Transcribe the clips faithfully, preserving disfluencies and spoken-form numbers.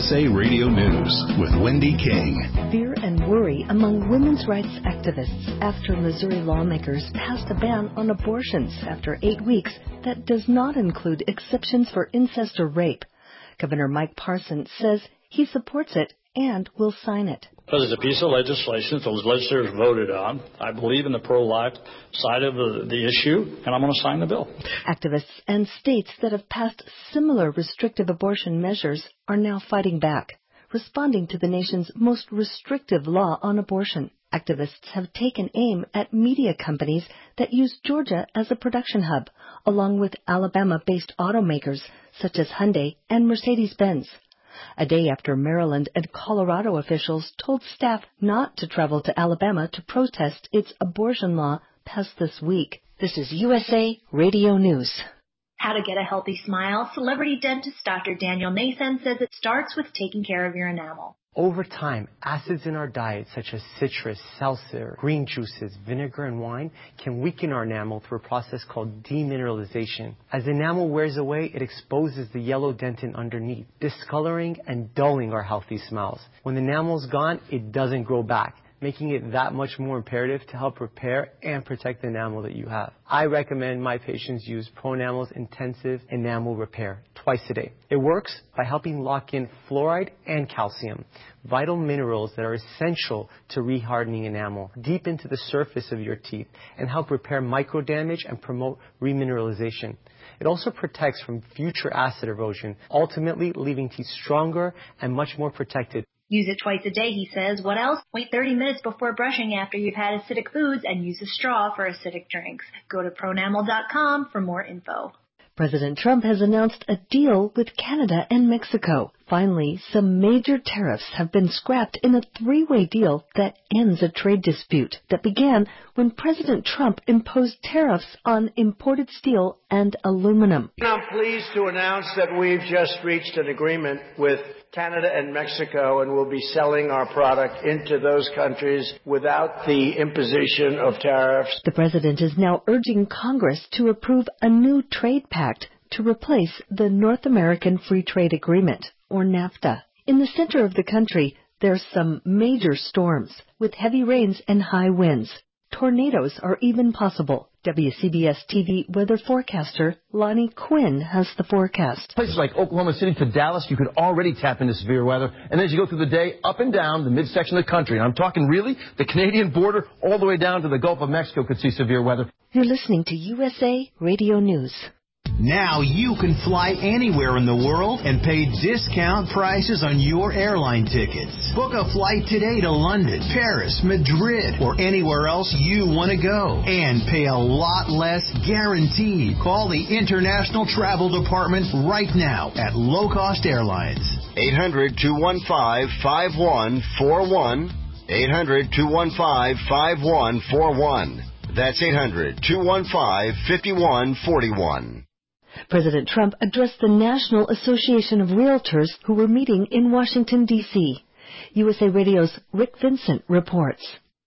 S A Radio News with Wendy King. Fear and worry among women's rights activists after Missouri lawmakers passed a ban on abortions after eight weeks that does not include exceptions for incest or rape. Governor Mike Parson says he supports it and will sign it. Because it's a piece of legislation that those legislators voted on. I believe in the pro-life side of the, the issue, and I'm going to sign the bill. Activists and states that have passed similar restrictive abortion measures are now fighting back, responding to the nation's most restrictive law on abortion. Activists have taken aim at media companies that use Georgia as a production hub, along with Alabama-based automakers such as Hyundai and Mercedes-Benz. A day after Maryland and Colorado officials told staff not to travel to Alabama to protest its abortion law passed this week. This is U S A Radio News. How to get a healthy smile. Celebrity dentist Doctor Daniel Nathan says it starts with taking care of your enamel. Over time, acids in our diet, such as citrus, seltzer, green juices, vinegar, and wine, can weaken our enamel through a process called demineralization. As enamel wears away, it exposes the yellow dentin underneath, discoloring and dulling our healthy smiles. When the enamel's gone, it doesn't grow back, making it that much more imperative to help repair and protect the enamel that you have. I recommend my patients use ProEnamel's Intensive Enamel Repair twice a day. It works by helping lock in fluoride and calcium, vital minerals that are essential to rehardening enamel deep into the surface of your teeth and help repair microdamage and promote remineralization. It also protects from future acid erosion, ultimately leaving teeth stronger and much more protected. Use it twice a day, he says. What else? Wait thirty minutes before brushing after you've had acidic foods and use a straw for acidic drinks. Go to pronamel dot com for more info. President Trump has announced a deal with Canada and Mexico. Finally, some major tariffs have been scrapped in a three-way deal that ends a trade dispute that began when President Trump imposed tariffs on imported steel and aluminum. I'm pleased to announce that we've just reached an agreement with Canada and Mexico, and we'll be selling our product into those countries without the imposition of tariffs. The president is now urging Congress to approve a new trade pact to replace the North American Free Trade Agreement, or NAFTA. In the center of the country, there's some major storms with heavy rains and high winds. Tornadoes are even possible. W C B S T V weather forecaster Lonnie Quinn has the forecast. Places like Oklahoma City to Dallas, you could already tap into severe weather. And as you go through the day, up and down the midsection of the country, and I'm talking really the Canadian border all the way down to the Gulf of Mexico could see severe weather. You're listening to U S A Radio News. Now you can fly anywhere in the world and pay discount prices on your airline tickets. Book a flight today to London, Paris, Madrid, or anywhere else you want to go. And pay a lot less guaranteed. Call the International Travel Department right now at Low Cost Airlines. eight hundred, two one five, five one four one. eight hundred, two one five, five one four one. That's eight hundred, two one five, five one four one. President Trump addressed the National Association of Realtors who were meeting in Washington, D C U S A Radio's Rick Vincent reports.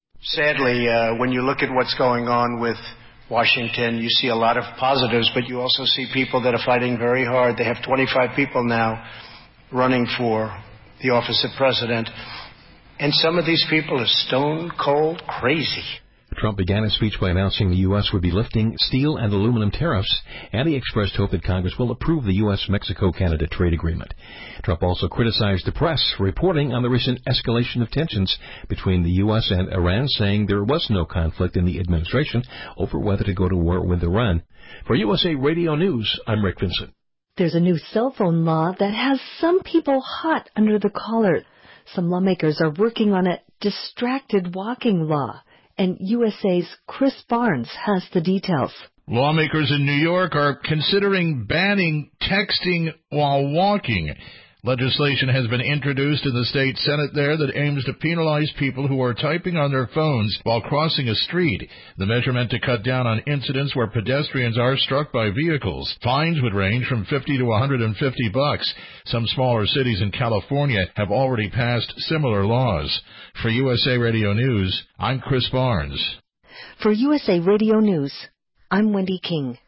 Sadly, uh, when you look at what's going on with Washington, you see a lot of positives, but you also see people that are fighting very hard. They have twenty-five people now running for the office of president, and some of these people are stone cold crazy. Trump began his speech by announcing the U S would be lifting steel and aluminum tariffs, and he expressed hope that Congress will approve the U S Mexico Canada trade agreement. Trump also criticized the press for reporting on the recent escalation of tensions between the U S and Iran, saying there was no conflict in the administration over whether to go to war with Iran. For U S A Radio News, I'm Rick Vincent. There's a new cell phone law that has some people hot under the collar. Some lawmakers are working on a distracted walking law. And U S A's Chris Barnes has the details. Lawmakers in New York are considering banning texting while walking. Legislation has been introduced in the state Senate there that aims to penalize people who are typing on their phones while crossing a street. The measure meant to cut down on incidents where pedestrians are struck by vehicles. Fines would range from fifty to one hundred fifty bucks. Some smaller cities in California have already passed similar laws. For U S A Radio News, I'm Chris Barnes. For U S A Radio News, I'm Wendy King.